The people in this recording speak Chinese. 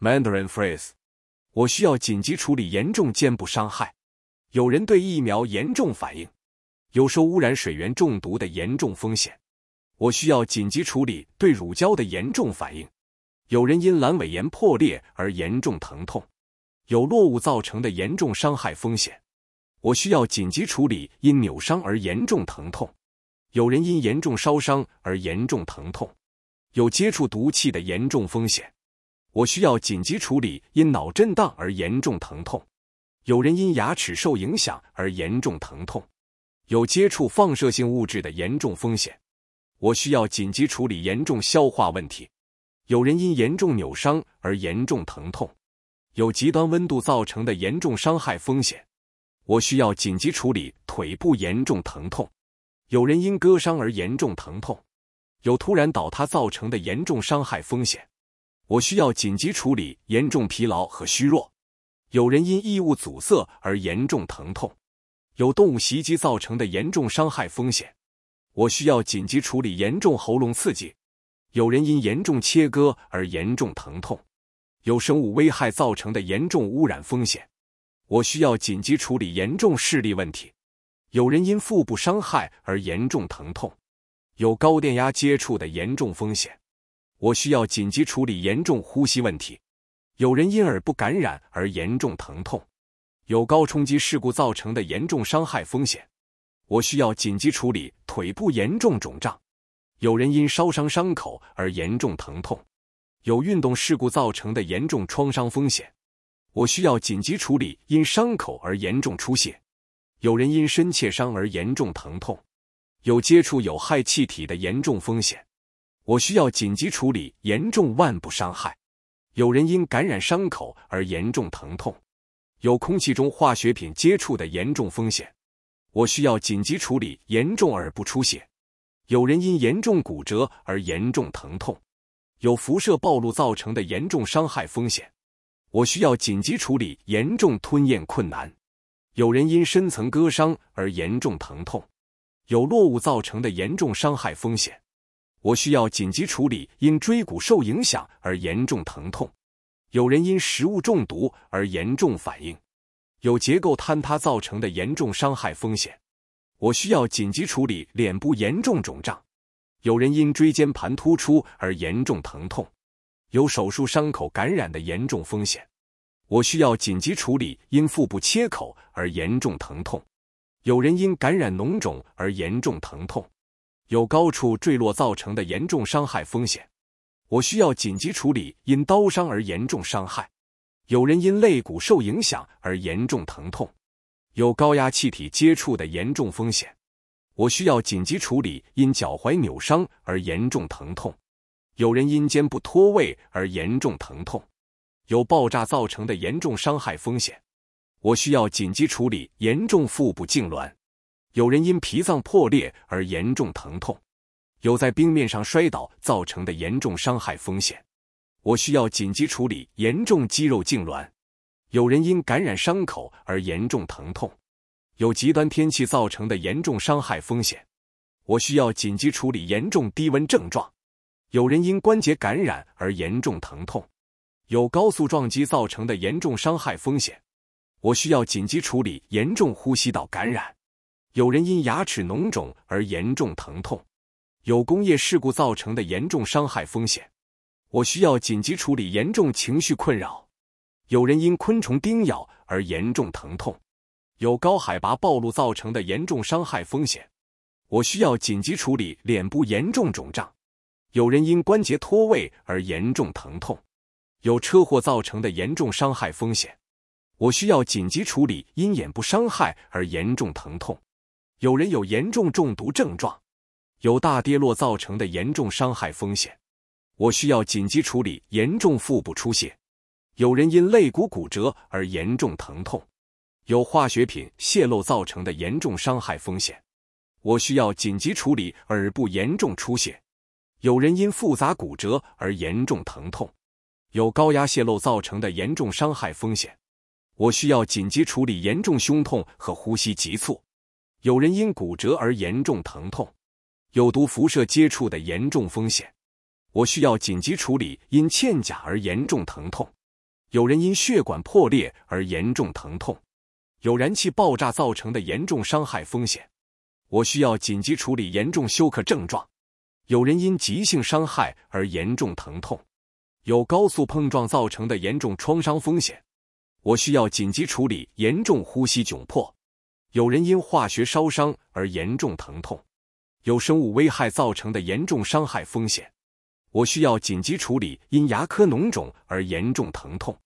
Mandarin phrase。我需要紧急处理严重肩部伤害。有人对疫苗严重反应。有受污染水源中毒的严重风险。我需要紧急处理对乳胶的严重反应。有人因阑尾炎破裂而严重疼痛。有落物造成的严重伤害风险。我需要紧急处理因扭伤而严重疼痛。有人因严重烧伤而严重疼痛。有接触毒气的严重风险。我需要紧急处理因脑震荡而严重疼痛。有人因牙齿受影响而严重疼痛。有接触放射性物质的严重风险。我需要紧急处理严重消化问题。有人因严重扭伤而严重疼痛。有极端温度造成的严重伤害风险。我需要紧急处理腿部严重疼痛。有人因割伤而严重疼痛。有突然倒塌造成的严重伤害风险。我需要紧急处理严重疲劳和虚弱。有人因异物阻塞而严重疼痛。有动物袭击造成的严重伤害风险。我需要紧急处理严重喉咙刺激。有人因严重切割而严重疼痛。有生物危害造成的严重污染风险。我需要紧急处理严重视力问题。有人因腹部伤害而严重疼痛。有高电压接触的严重风险。我需要紧急处理严重呼吸问题。有人因耳部感染而严重疼痛。有高冲击事故造成的严重伤害风险。我需要紧急处理腿部严重肿胀。有人因烧伤伤口而严重疼痛。有运动事故造成的严重创伤风险。我需要紧急处理因伤口而严重出血。有人因深切伤而严重疼痛。有接触有害气体的严重风险。我需要紧急处理严重腕部伤害。有人因感染伤口而严重疼痛。有空气中化学品接触的严重风险。我需要紧急处理严重耳部出血。有人因严重骨折而严重疼痛。有辐射暴露造成的严重伤害风险。我需要紧急处理严重吞咽困难。有人因深层割伤而严重疼痛。有落物造成的严重伤害风险。我需要紧急处理因椎骨受影响而严重疼痛。有人因食物中毒而严重反应。有结构坍塌造成的严重伤害风险。我需要紧急处理脸部严重肿胀。有人因椎间盘突出而严重疼痛。有手术伤口感染的严重风险。我需要紧急处理因腹部切口而严重疼痛。有人因感染脓肿而严重疼痛。有高处坠落造成的严重伤害风险。我需要紧急处理因刀伤而严重伤害。有人因肋骨受影响而严重疼痛。有高压气体接触的严重风险。我需要紧急处理因脚踝扭伤而严重疼痛。有人因肩部脱位而严重疼痛。有爆炸造成的严重伤害风险。我需要紧急处理严重腹部痉挛。有人因脾脏破裂而严重疼痛。有在冰面上摔倒造成的严重伤害风险。我需要紧急处理严重肌肉痉挛。有人因感染伤口而严重疼痛。有极端天气造成的严重伤害风险。我需要紧急处理严重低温症状。有人因关节感染而严重疼痛。有高速撞击造成的严重伤害风险。我需要紧急处理严重呼吸道感染。有人因牙齿脓肿而严重疼痛。有工业事故造成的严重伤害风险。我需要紧急处理严重情绪困扰。有人因昆虫叮咬而严重疼痛。有高海拔暴露造成的严重伤害风险。我需要紧急处理脸部严重肿胀。有人因关节脱位而严重疼痛。有车祸造成的严重伤害风险。我需要紧急处理因眼部伤害而严重疼痛。有人有严重中毒症状。有大跌落造成的严重伤害风险。我需要紧急处理严重腹部出血。有人因肋骨骨折而严重疼痛。有化学品泄漏造成的严重伤害风险。我需要紧急处理耳部严重出血。有人因复杂骨折而严重疼痛。有高压泄漏造成的严重伤害风险。我需要紧急处理严重胸痛和呼吸急促。有人因骨折而严重疼痛。有毒辐射接触的严重风险。我需要紧急处理因嵌甲而严重疼痛。 有人因血管破裂而严重疼痛，有燃气爆炸造成的严重伤害风险，我需要紧急处理严重休克症状，有人因急性伤害而严重疼痛，有高速碰撞造成的严重创伤风险，我需要紧急处理严重呼吸窘迫，有人因化学烧伤而严重疼痛，有生物危害造成的严重伤害风险，我需要紧急处理因牙科脓肿而严重疼痛，